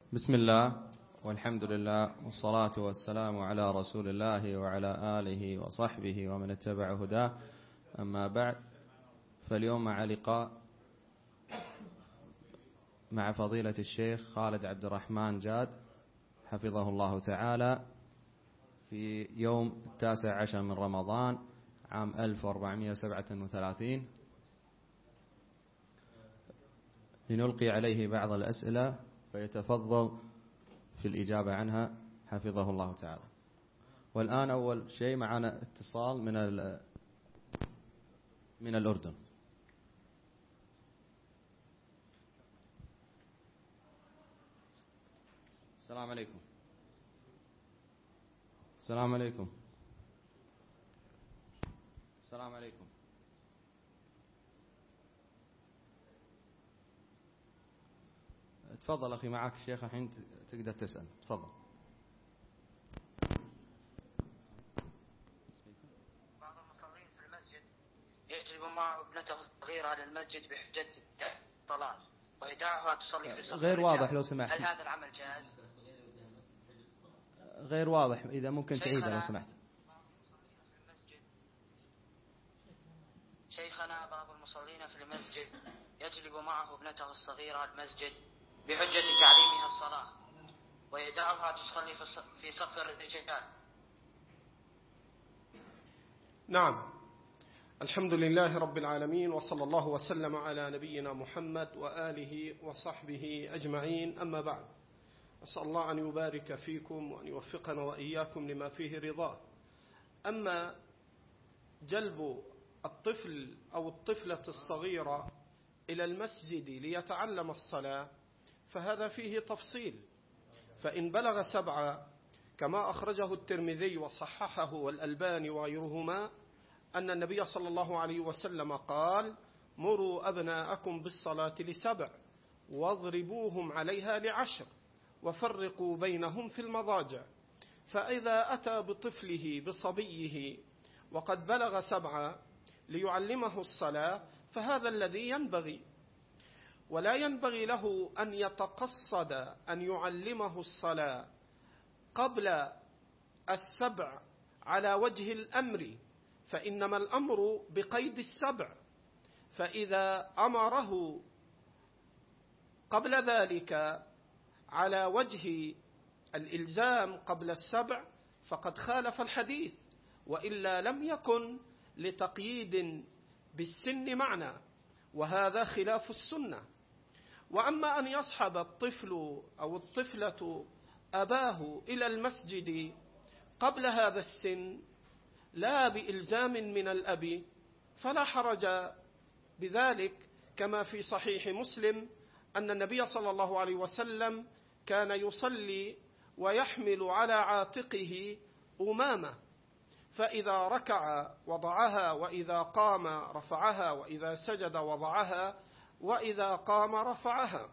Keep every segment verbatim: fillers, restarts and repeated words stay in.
بسم الله والحمد لله والصلاة والسلام على رسول الله وعلى آله وصحبه ومن اتبع هداه. أما بعد، فاليوم مع لقاء مع فضيلة الشيخ خالد عبد الرحمن جاد حفظه الله تعالى في يوم التاسع عشر من رمضان عام ألف وأربعمائة وسبعة وثلاثين، لنلقي عليه بعض الأسئلة فيتفضل في الإجابة عنها حفظه الله تعالى. والآن أول شيء معنا اتصال من من الأردن. السلام عليكم. السلام عليكم. السلام عليكم. تفضل أخي، معك الشيخ الحين تقدر تسأل. تفضل. بعض المصلين في المسجد يجلب معه ابنته الصغيرة للمسجد بحجة الطلاق ويدعها تصلي في الصف. غير واضح لو سمحت. هل هذا العمل جائز؟ غير واضح، إذا ممكن تعيده لو سمحت. شيخنا، بعض المصلين في المسجد يجلب معه ابنته الصغيرة المسجد بحجة تعليمها الصلاة ويدعها تصلي في صف الرجال. نعم، الحمد لله رب العالمين، وصلى الله وسلم على نبينا محمد وآله وصحبه أجمعين. أما بعد، أسأل الله أن يبارك فيكم وأن يوفقنا وإياكم لما فيه رضاه. أما جلب الطفل أو الطفلة الصغيرة إلى المسجد ليتعلم الصلاة فهذا فيه تفصيل. فإن بلغ سبعة كما أخرجه الترمذي وصححه والألباني وغيرهما أن النبي صلى الله عليه وسلم قال: مروا أبناءكم بالصلاة لسبع واضربوهم عليها لعشر وفرقوا بينهم في المضاجع. فإذا أتى بطفله بصبيه وقد بلغ سبعة ليعلمه الصلاة فهذا الذي ينبغي، ولا ينبغي له أن يتقصد أن يعلمه الصلاة قبل السبع على وجه الأمر، فإنما الأمر بقيد السبع. فإذا أمره قبل ذلك على وجه الإلزام قبل السبع فقد خالف الحديث، وإلا لم يكن لتقييد بالسن معنى، وهذا خلاف السنة. وأما أن يصحب الطفل أو الطفلة أباه إلى المسجد قبل هذا السن لا بإلزام من الأب فلا حرج بذلك، كما في صحيح مسلم أن النبي صلى الله عليه وسلم كان يصلي ويحمل على عاتقه أمامة، فإذا ركع وضعها، وإذا قام رفعها، وإذا سجد وضعها، وإذا قام رفعها.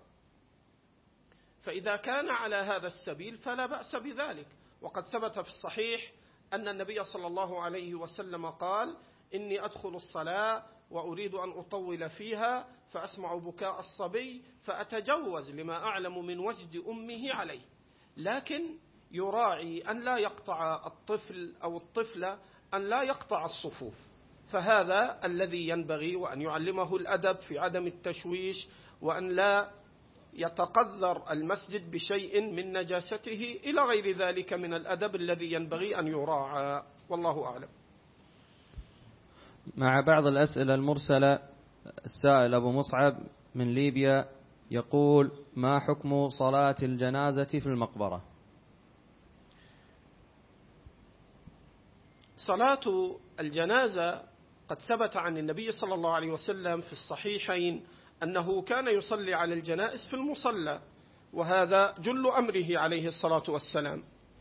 فإذا كان على هذا السبيل فلا بأس بذلك. وقد ثبت في الصحيح أن النبي صلى الله عليه وسلم قال: إني أدخل الصلاة وأريد أن أطول فيها فأسمع بكاء الصبي فأتجوز لما أعلم من وجد أمه عليه، لكن يراعي أن لا يقطع الطفل أو الطفلة أن لا يقطع الصفوف. فهذا الذي ينبغي، وأن يعلمه الأدب في عدم التشويش، وأن لا يتقذر المسجد بشيء من نجاسته إلى غير ذلك من الأدب الذي ينبغي أن يراعى، والله أعلم. مع بعض الأسئلة المرسلة، السائل أبو مصعب من ليبيا يقول: ما حكم صلاة الجنازة في المقبرة؟ صلاة الجنازة قد ثبت عن النبي صلى الله عليه وسلم في الصحيحين أنه كان يصلي على الجنائز في المصلى، وهذا جل أمره عليه الصلاة والسلام.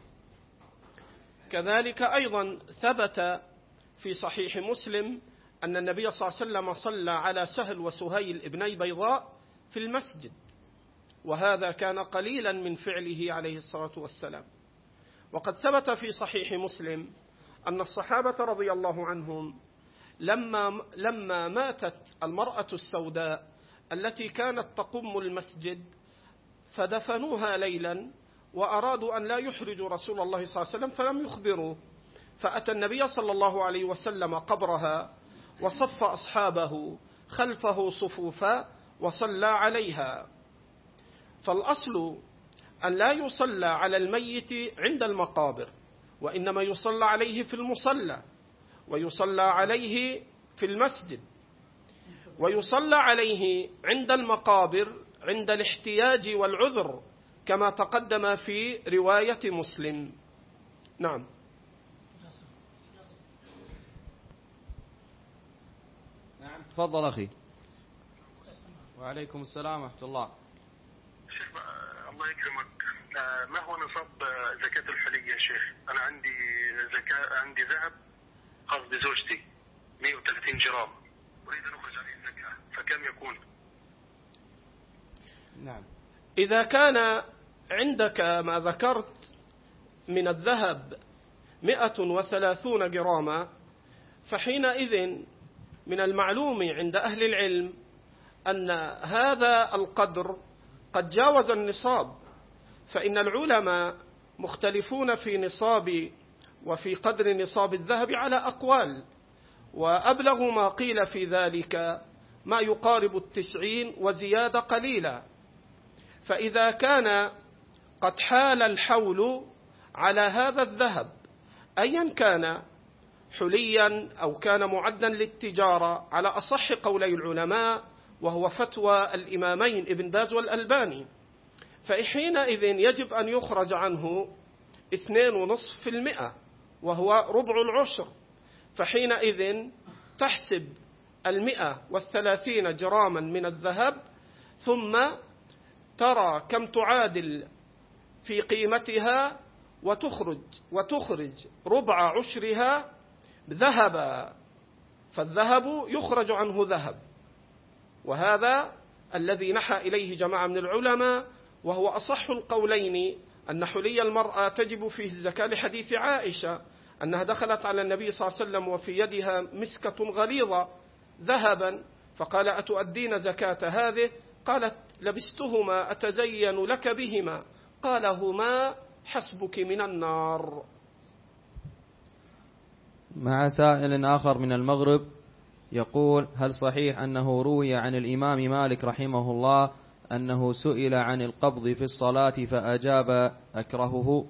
كذلك أيضا ثبت في صحيح مسلم أن النبي صلى الله عليه وسلم صلى على سهل وسهيل ابني بيضاء في المسجد، وهذا كان قليلا من فعله عليه الصلاة والسلام. وقد ثبت في صحيح مسلم أن الصحابة رضي الله عنهم لما, لما ماتت المرأة السوداء التي كانت تقم المسجد فدفنوها ليلا وأرادوا أن لا يحرجوا رسول الله صلى الله عليه وسلم فلم يخبروه، فأتى النبي صلى الله عليه وسلم قبرها وصف أصحابه خلفه صفوفا وصلى عليها. فالأصل أن لا يصلى على الميت عند المقابر، وإنما يصلى عليه في المصلى، ويصلى عليه في المسجد، ويصلى عليه عند المقابر عند الاحتياج والعذر كما تقدم في رواية مسلم. نعم. نعم تفضل أخي. وعليكم السلام ورحمة الله. شيخ الله يكرمك، ما هو نصاب زكاة الحلي يا شيخ؟ أنا عندي زكاة، عندي ذهب خاص بزوجتي مئة وثلاثين جرام، أريد أن أخرج عليه الزكاة، فكم يكون؟ نعم. إذا كان عندك ما ذكرت من الذهب مئة وثلاثون جراما، فحينئذ من المعلوم عند أهل العلم أن هذا القدر قد جاوز النصاب، فإن العلماء مختلفون في نصاب وفي قدر نصاب الذهب على أقوال، وأبلغ ما قيل في ذلك ما يقارب التسعين وزيادة قليلة. فإذا كان قد حال الحول على هذا الذهب أيا كان حليا أو كان معدا للتجارة على أصح قولي العلماء، وهو فتوى الإمامين ابن باز والألباني، فحينئذ يجب أن يخرج عنه اثنين ونصف في المئة وهو ربع العشر. فحينئذ تحسب المئة والثلاثين جراما من الذهب، ثم ترى كم تعادل في قيمتها وتخرج وتخرج ربع عشرها ذهبا، فالذهب يخرج عنه ذهب. وهذا الذي نحى إليه جماعة من العلماء، وهو أصح القولين أن حلي المرأة تجب فيه الزكاة لحديث عائشة أنها دخلت على النبي صلى الله عليه وسلم وفي يدها مسكة غليظة ذهبا، فقال أتؤدين زكاة هذه؟ قالت لبستهما أتزين لك بهما، قال هما حسبك من النار. مع سائل آخر من المغرب يقول: هل صحيح أنه روي عن الإمام مالك رحمه الله أنه سئل عن القبض في الصلاة فأجاب أكرهه؟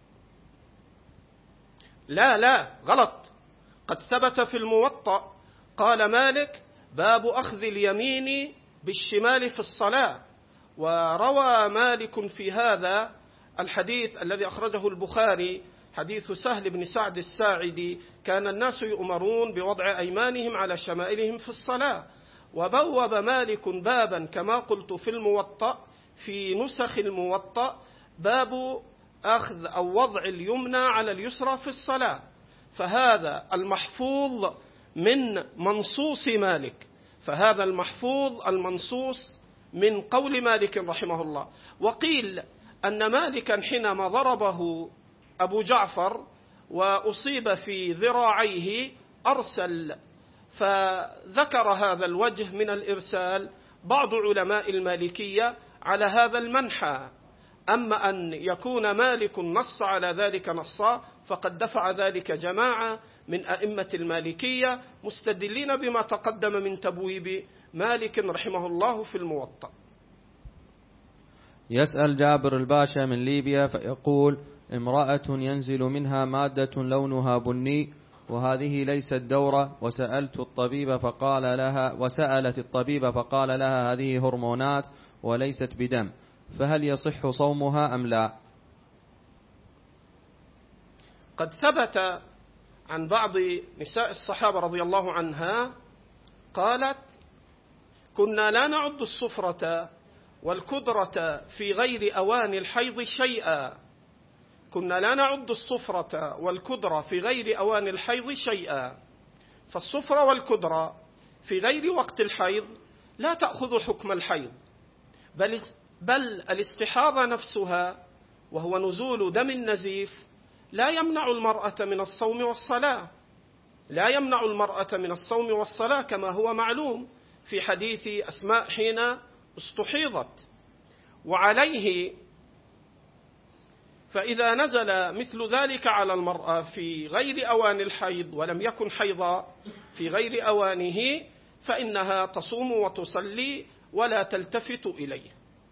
لا لا غلط، قد ثبت في الموطأ قال مالك: باب أخذ اليمين بالشمال في الصلاة. وروى مالك في هذا الحديث الذي أخرجه البخاري، حديث سهل بن سعد الساعدي: كان الناس يؤمرون بوضع أيمانهم على شمائلهم في الصلاة. وبوب مالك بابا كما قلت في الموطأ في نسخ الموطأ باب أخذ أو وضع اليمنى على اليسرى في الصلاة. فهذا المحفوظ من منصوص مالك، فهذا المحفوظ المنصوص من قول مالك رحمه الله. وقيل أن مالكا حينما ضربه أبو جعفر وأصيب في ذراعيه أرسل، فذكر هذا الوجه من الإرسال بعض علماء المالكية على هذا المنحى. أما أن يكون مالك نص على ذلك نصا فقد دفع ذلك جماعة من أئمة المالكية مستدلين بما تقدم من تبويب مالك رحمه الله في الموطأ. يسأل جابر الباشا من ليبيا فيقول: امرأة ينزل منها مادة لونها بني وهذه ليست دورة، وسألت الطبيب فقال لها وسألت الطبيب فقال لها هذه هرمونات وليست بدم، فهل يصح صومها أم لا؟ قد ثبت عن بعض نساء الصحابة رضي الله عنها قالت: كنا لا نعد الصفرة والكدرة في غير أوان الحيض شيئا كنا لا نعد الصفرة والكدرة في غير أوان الحيض شيئا فالصفرة والكدرة في غير وقت الحيض لا تأخذ حكم الحيض، بل, بل الاستحاضة نفسها وهو نزول دم النزيف لا يمنع المرأة من الصوم والصلاة لا يمنع المرأة من الصوم والصلاة كما هو معلوم في حديث أسماء حين استحيضت. وعليه فإذا نزل مثل ذلك على المرأة في غير أوان الحيض ولم يكن حيضا في غير أوانه فإنها تصوم وتصلي ولا تلتفت إليه.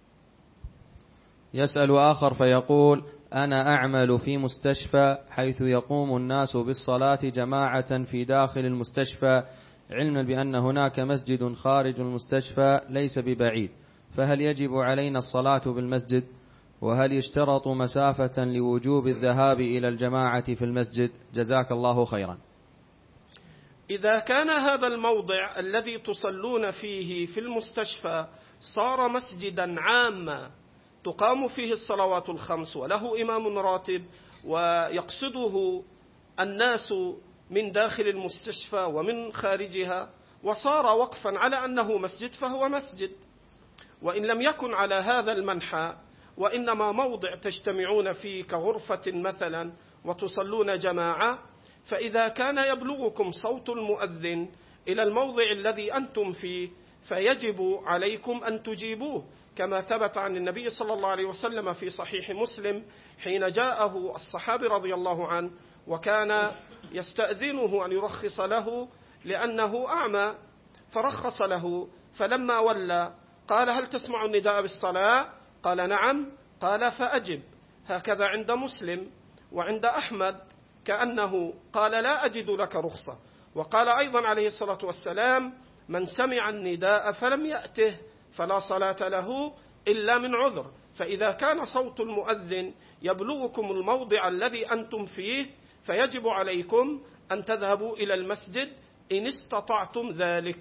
يسأل آخر فيقول: أنا أعمل في مستشفى حيث يقوم الناس بالصلاة جماعة في داخل المستشفى، علما بأن هناك مسجد خارج المستشفى ليس ببعيد، فهل يجب علينا الصلاة بالمسجد؟ وهل يشترط مسافة لوجوب الذهاب إلى الجماعة في المسجد؟ جزاك الله خيرا. إذا كان هذا الموضع الذي تصلون فيه في المستشفى صار مسجدا عاما تقام فيه الصلوات الخمس وله إمام راتب ويقصده الناس من داخل المستشفى ومن خارجها وصار وقفا على أنه مسجد فهو مسجد. وإن لم يكن على هذا المنحى وإنما موضع تجتمعون فيه كغرفة مثلا وتصلون جماعة، فإذا كان يبلغكم صوت المؤذن إلى الموضع الذي أنتم فيه فيجب عليكم أن تجيبوه، كما ثبت عن النبي صلى الله عليه وسلم في صحيح مسلم حين جاءه الصحابي رضي الله عنه وكان يستأذنه أن يرخص له لأنه أعمى، فرخص له، فلما ولى قال: هل تسمع النداء بالصلاة؟ قال: نعم. قال: فأجب. هكذا عند مسلم وعند أحمد كأنه قال: لا أجد لك رخصة. وقال أيضا عليه الصلاة والسلام: من سمع النداء فلم يأته فلا صلاة له إلا من عذر. فإذا كان صوت المؤذن يبلغكم الموضع الذي أنتم فيه فيجب عليكم أن تذهبوا إلى المسجد إن استطعتم ذلك.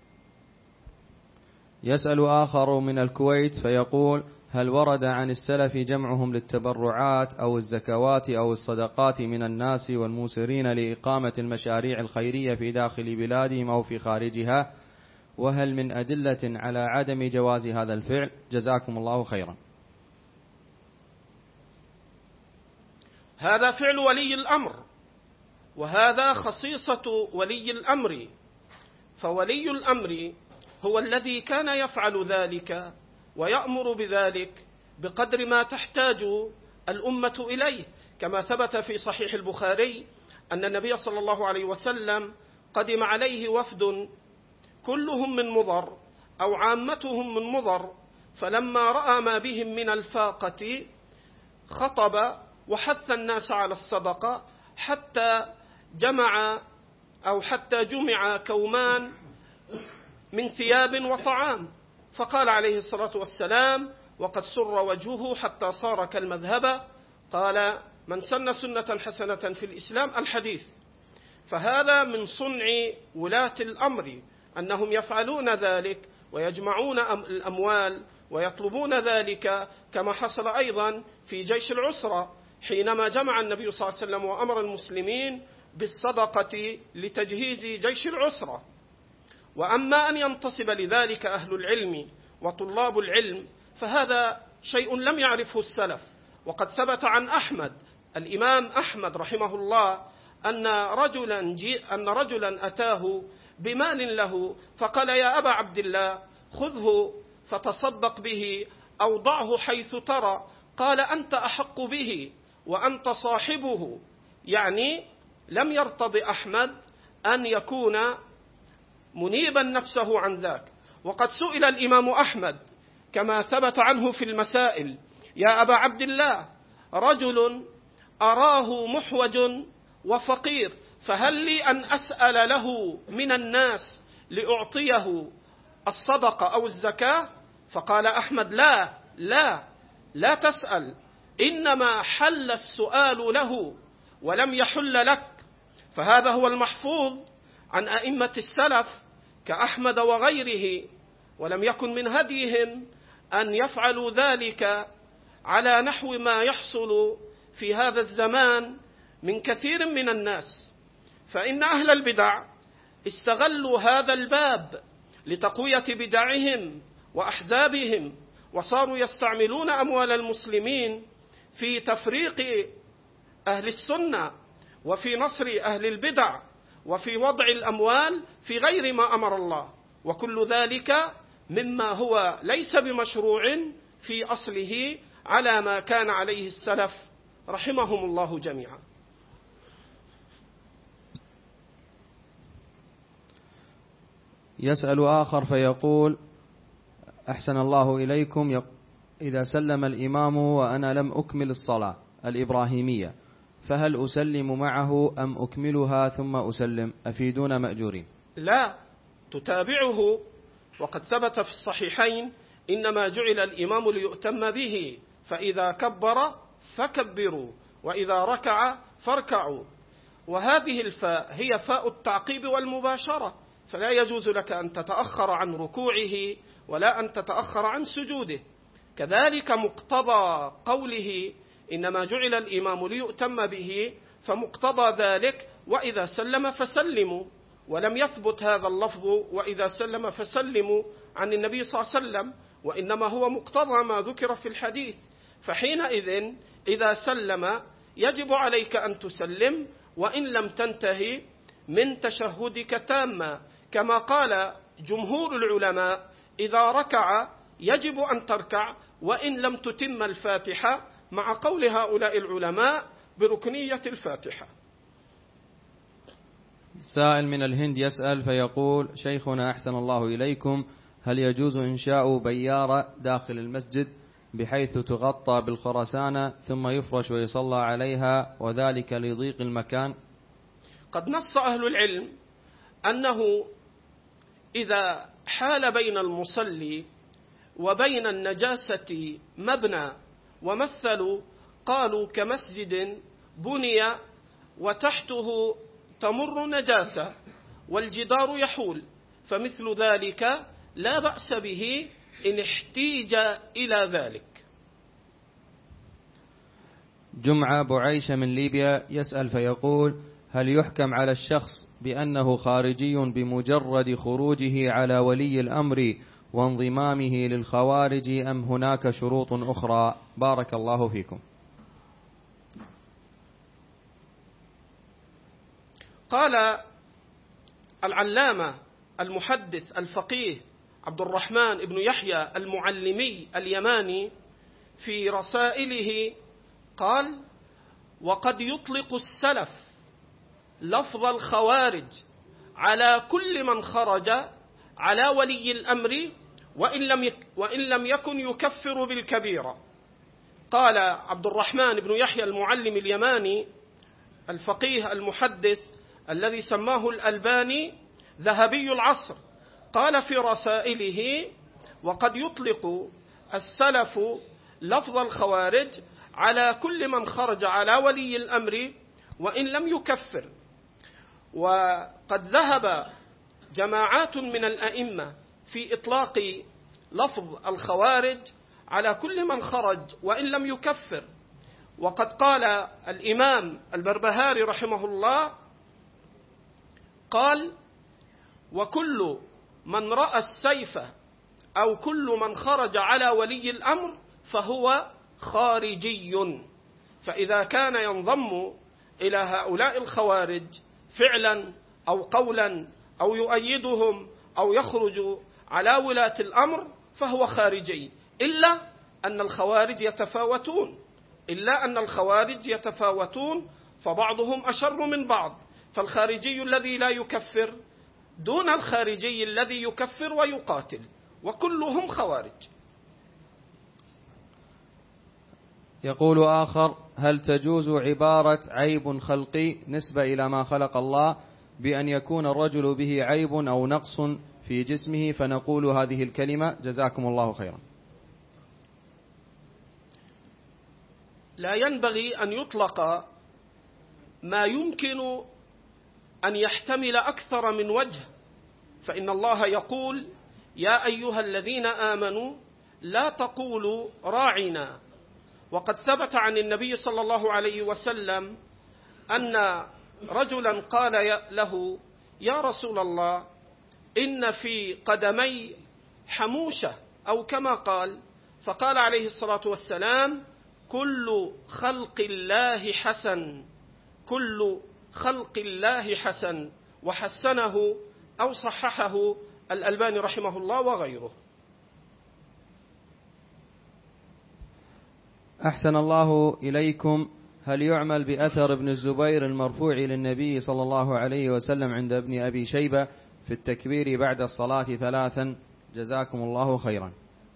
يسأل آخر من الكويت فيقول: هل ورد عن السلف جمعهم للتبرعات أو الزكوات أو الصدقات من الناس والموسرين لإقامة المشاريع الخيرية في داخل بلادهم أو في خارجها؟ وهل من أدلة على عدم جواز هذا الفعل؟ جزاكم الله خيرا. هذا فعل ولي الأمر، وهذا خصيصة ولي الأمر، فولي الأمر هو الذي كان يفعل ذلك ويأمر بذلك بقدر ما تحتاج الأمة إليه، كما ثبت في صحيح البخاري أن النبي صلى الله عليه وسلم قدم عليه وفد كلهم من مضر أو عامتهم من مضر، فلما رأى ما بهم من الفاقة خطب وحث الناس على الصدقة حتى جمع أو حتى جمع كومان من ثياب وطعام، فقال عليه الصلاة والسلام وقد سر وجهه حتى صار كالمذهبة، قال: من سن سنة حسنة في الإسلام الحديث. فهذا من صنع ولاة الأمر أنهم يفعلون ذلك ويجمعون الأموال ويطلبون ذلك، كما حصل أيضا في جيش العسرة حينما جمع النبي صلى الله عليه وسلم وأمر المسلمين بالصدقة لتجهيز جيش العسرة. وأما أن ينتصب لذلك أهل العلم وطلاب العلم فهذا شيء لم يعرفه السلف. وقد ثبت عن أحمد الإمام أحمد رحمه الله أن رجلا, أن رجلا أتاه بمال له فقال: يا أبا عبد الله خذه فتصدق به أو ضعه حيث ترى. قال: أنت أحق به وأنت صاحبه. يعني لم يرتض أحمد أن يكون منيبا نفسه عن ذاك. وقد سئل الإمام أحمد كما ثبت عنه في المسائل: يا أبا عبد الله رجل أراه محوج وفقير، فهل لي أن أسأل له من الناس لأعطيه الصدقة أو الزكاة؟ فقال أحمد: لا لا لا تسأل، إنما حل السؤال له ولم يحل لك. فهذا هو المحفوظ عن أئمة السلف كأحمد وغيره، ولم يكن من هديهم أن يفعلوا ذلك على نحو ما يحصل في هذا الزمان من كثير من الناس. فإن أهل البدع استغلوا هذا الباب لتقوية بدعهم وأحزابهم، وصاروا يستعملون أموال المسلمين في تفريق أهل السنة وفي نصر أهل البدع وفي وضع الأموال في غير ما أمر الله، وكل ذلك مما هو ليس بمشروع في أصله على ما كان عليه السلف رحمهم الله جميعا. يسأل آخر فيقول: أحسن الله إليكم، إذا سلم الإمام وأنا لم أكمل الصلاة الإبراهيمية فهل أسلم معه أم أكملها ثم أسلم؟ أفيدونا مأجورين. لا، تتابعه، وقد ثبت في الصحيحين: إنما جعل الإمام ليؤتم به، فإذا كبر فكبروا وإذا ركع فاركعوا. وهذه الفاء هي فاء التعقيب والمباشرة، فلا يجوز لك أن تتأخر عن ركوعه ولا أن تتأخر عن سجوده. كذلك مقتضى قوله إنما جعل الإمام ليؤتم به، فمقتضى ذلك وإذا سلم فسلموا، ولم يثبت هذا اللفظ وإذا سلم فسلموا عن النبي صلى الله عليه وسلم، وإنما هو مقتضى ما ذكر في الحديث. فحينئذ إذا سلم يجب عليك أن تسلم وإن لم تنتهي من تشهدك تاما، كما قال جمهور العلماء: إذا ركع يجب أن تركع وإن لم تتم الفاتحة، مع قول هؤلاء العلماء بركنية الفاتحة. سائل من الهند يسأل فيقول: شيخنا أحسن الله إليكم، هل يجوز إنشاء بيارة داخل المسجد بحيث تغطى بالخرسانة ثم يفرش ويصلى عليها، وذلك لضيق المكان؟ قد نص أهل العلم أنه إذا حال بين المصلي وبين النجاسة مبنى، ومثلوا قالوا كمسجد بني وتحته تمر نجاسة والجدار يحول، فمثل ذلك لا بأس به إن احتيج إلى ذلك. جمعة بعيشة من ليبيا يسأل فيقول: هل يحكم على الشخص بأنه خارجي بمجرد خروجه على ولي الأمر وانضمامه للخوارج، أم هناك شروط أخرى؟ بارك الله فيكم. قال العلامة المحدث الفقيه عبد الرحمن بن يحيى المعلمي اليماني في رسائله، قال: وقد يطلق السلف لفظ الخوارج على كل من خرج على ولي الأمر وإن لم وإن لم يكن يكفر بالكبيرة. قال عبد الرحمن بن يحيى المعلم اليماني الفقيه المحدث الذي سماه الألباني ذهبي العصر، قال في رسائله: وقد يطلق السلف لفظ الخوارج على كل من خرج على ولي الأمر وإن لم يكفر. وقد ذهب جماعات من الأئمة في إطلاق لفظ الخوارج على كل من خرج وإن لم يكفر. وقد قال الإمام البربهاري رحمه الله، قال: وكل من رأى السيف أو كل من خرج على ولي الأمر فهو خارجي. فإذا كان ينضم إلى هؤلاء الخوارج فعلا أو قولا أو يؤيدهم أو يخرج على ولاة الأمر فهو خارجي، إلا أن الخوارج يتفاوتون إلا أن الخوارج يتفاوتون فبعضهم أشر من بعض. فالخارجي الذي لا يكفر دون الخارجي الذي يكفر ويقاتل، وكلهم خوارج. يقول آخر: هل تجوز عبارة عيب خلقي نسبة إلى ما خلق الله، بأن يكون الرجل به عيب أو نقص في جسمه فنقول هذه الكلمة؟ جزاكم الله خيرا. لا ينبغي أن يطلق ما يمكن أن يحتمل أكثر من وجه، فإن الله يقول: يا أيها الذين آمنوا لا تقولوا راعنا. وقد ثبت عن النبي صلى الله عليه وسلم أن رجلا قال له: يا رسول الله، إن في قدمي حموشة، أو كما قال. فقال عليه الصلاة والسلام: كل خلق الله حسن، كل خلق الله حسن، وحسنه أو صححه الألباني رحمه الله وغيره. أحسن الله إليكم، هل يعمل بأثر ابن الزبير المرفوع للنبي صلى الله عليه وسلم عند ابن أبي شيبة في التكبير بعد الصلاة ثلاثا؟ جزاكم الله خيرا.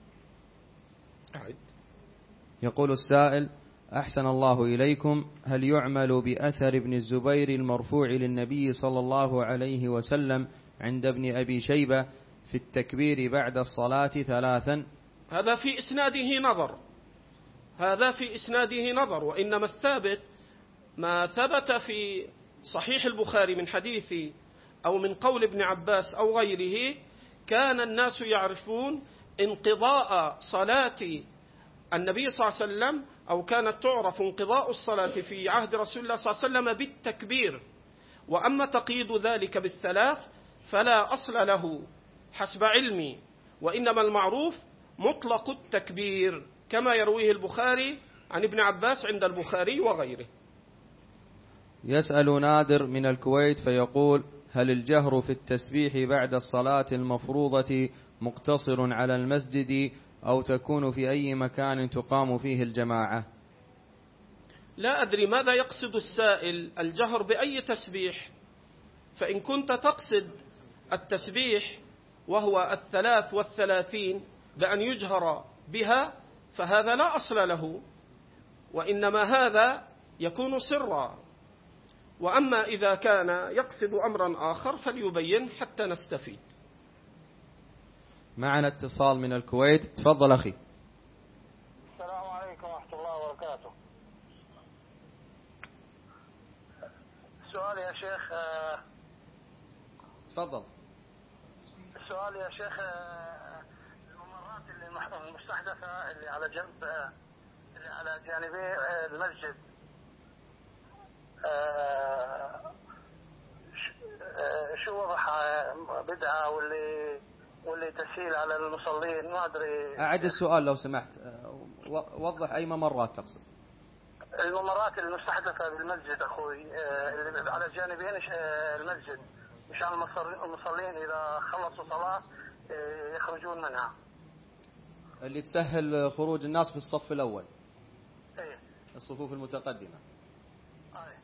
يقول السائل: أحسن الله إليكم، هل يعمل بأثر ابن الزبير المرفوع للنبي صلى الله عليه وسلم عند ابن أبي شيبة في التكبير بعد الصلاة ثلاثا؟ هذا في إسناده نظر، هذا في إسناده نظر، وإنما الثابت ما ثبت في صحيح البخاري من حديث أو من قول ابن عباس أو غيره. كان الناس يعرفون انقضاء صلاة النبي صلى الله عليه وسلم، أو كانت تعرف انقضاء الصلاة في عهد رسول الله صلى الله عليه وسلم بالتكبير. وأما تقييد ذلك بالثلاث فلا أصل له حسب علمي، وإنما المعروف مطلق التكبير كما يرويه البخاري عن ابن عباس عند البخاري وغيره. يسأل نادر من الكويت فيقول: هل الجهر في التسبيح بعد الصلاة المفروضة مقتصر على المسجد أو تكون في أي مكان تقام فيه الجماعة؟ لا أدري ماذا يقصد السائل، الجهر بأي تسبيح؟ فإن كنت تقصد التسبيح وهو الثلاث والثلاثين بأن يجهر بها فهذا لا أصل له، وإنما هذا يكون سرا. وأما إذا كان يقصد أمرا آخر فليبين حتى نستفيد. معنا اتصال من الكويت، تفضل أخي. السلام عليكم ورحمة الله وبركاته. السؤال يا شيخ تفضل. السؤال يا شيخ، الممرات اللي المستحدثة اللي على جنب اللي على جانبي المسجد شو وضعها؟ بدعة واللي واللي تسهيل على المصلين؟ ما أدري. أعد السؤال لو سمحت، وضح أي ممرات تقصد. الممرات المستحدثة بالمسجد أخوي، اللي على جانبين المسجد مشان المصلين إذا خلصوا صلاة يخرجون منها، اللي تسهل خروج الناس في الصف الأول. إيه؟ الصفوف المتقدمة. أي.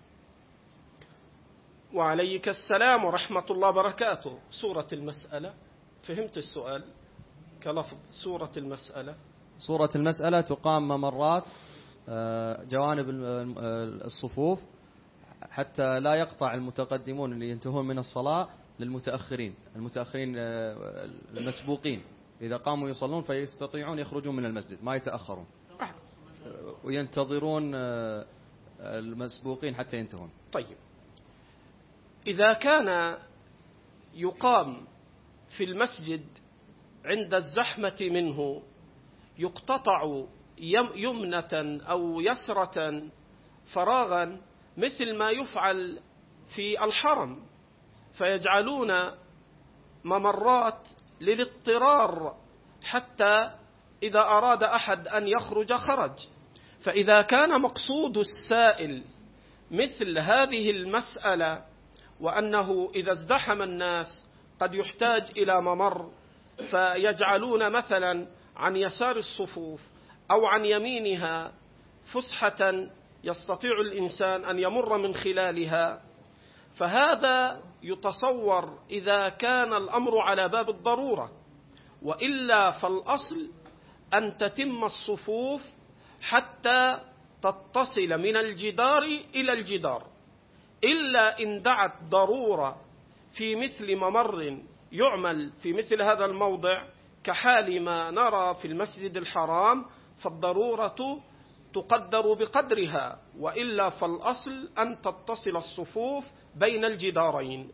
وعليك السلام ورحمة الله وبركاته. سورة المسألة، فهمت السؤال كلفظ سورة المسألة؟ سورة المسألة تقام ممرات جوانب الصفوف حتى لا يقطع المتقدمون اللي ينتهون من الصلاة للمتأخرين، المتأخرين المسبوقين إذا قاموا يصلون فيستطيعون يخرجون من المسجد، ما يتأخرون وينتظرون المسبوقين حتى ينتهون. طيب، إذا كان يقام في المسجد عند الزحمة منه يقتطع يمنة أو يسرة فراغا مثل ما يفعل في الحرم، فيجعلون ممرات للاضطرار حتى إذا أراد أحد أن يخرج خرج. فإذا كان مقصود السائل مثل هذه المسألة وأنه إذا ازدحم الناس قد يحتاج إلى ممر فيجعلون مثلا عن يسار الصفوف أو عن يمينها فسحة يستطيع الإنسان أن يمر من خلالها، فهذا يتصور إذا كان الأمر على باب الضرورة، وإلا فالأصل أن تتم الصفوف حتى تتصل من الجدار إلى الجدار، إلا إن دعت ضرورة في مثل ممر يعمل في مثل هذا الموضع كحال ما نرى في المسجد الحرام، فالضرورة تقدر بقدرها، وإلا فالأصل أن تتصل الصفوف بين الجدارين.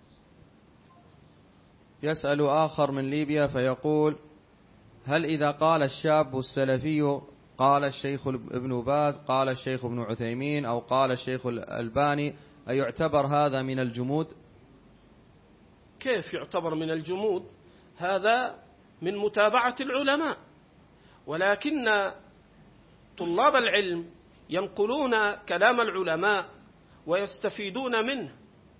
يسأل آخر من ليبيا فيقول: هل إذا قال الشاب السلفي قال الشيخ ابن باز قال الشيخ ابن عثيمين أو قال الشيخ الألباني أيعتبر هذا من الجمود؟ كيف يعتبر من الجمود؟ هذا من متابعة العلماء، ولكن طلاب العلم ينقلون كلام العلماء ويستفيدون منه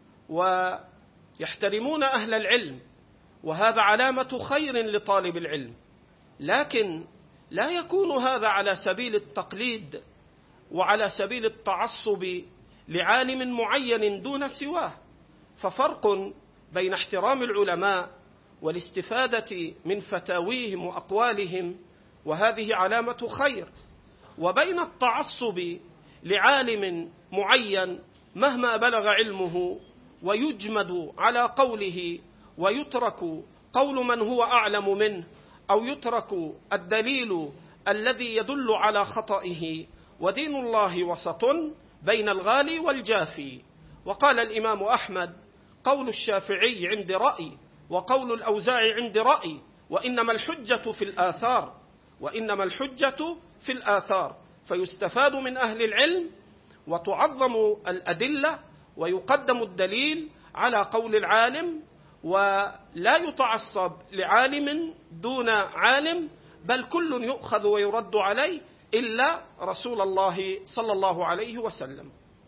ويحترمون أهل العلم، وهذا علامة خير لطالب العلم. لكن لا يكون هذا على سبيل التقليد وعلى سبيل التعصب لعالم معين دون سواه، ففرق بين احترام العلماء والاستفادة من فتاويهم وأقوالهم، وهذه علامة خير، وبين التعصب لعالم معين مهما بلغ علمه ويجمد على قوله ويترك قول من هو أعلم منه، أو يترك الدليل الذي يدل على خطئه. ودين الله وسط بين الغالي والجافي. وقال الإمام أحمد: قول الشافعي عندي رأي، وقول الأوزاعي عندي رأي، وإنما الحجة في الآثار، وإنما الحجة في الآثار. فيستفاد من أهل العلم وتعظم الأدلة ويقدم الدليل على قول العالم، ولا يتعصب لعالم دون عالم، بل كل يؤخذ ويرد عليه إلا رسول الله صلى الله عليه وسلم.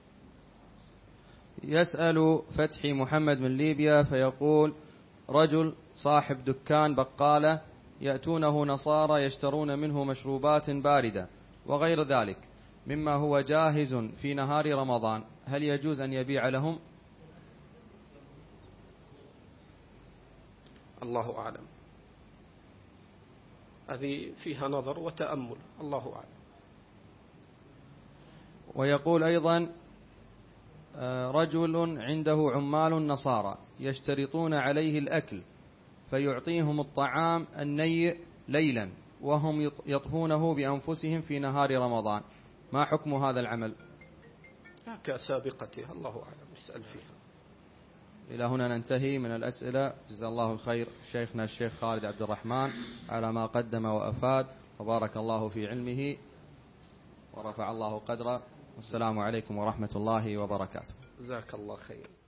يسأل فتحي محمد من ليبيا فيقول: رجل صاحب دكان بقالة يأتونه نصارى يشترون منه مشروبات باردة وغير ذلك مما هو جاهز في نهار رمضان، هل يجوز أن يبيع لهم؟ الله أعلم، هذه فيها نظر وتأمل، الله أعلم. ويقول أيضا: رجل عنده عمال نصارى يشترطون عليه الأكل فيعطيهم الطعام النيء ليلا وهم يطهونه بأنفسهم في نهار رمضان، ما حكم هذا العمل؟ كسابقتها، الله أعلم، اسأل فيها. إلى هنا ننتهي من الأسئلة. جزا الله خير شيخنا الشيخ خالد عبد الرحمن على ما قدم وأفاد، وبارك الله في علمه ورفع الله قدره. والسلام عليكم ورحمة الله وبركاته. جزاك الله خير.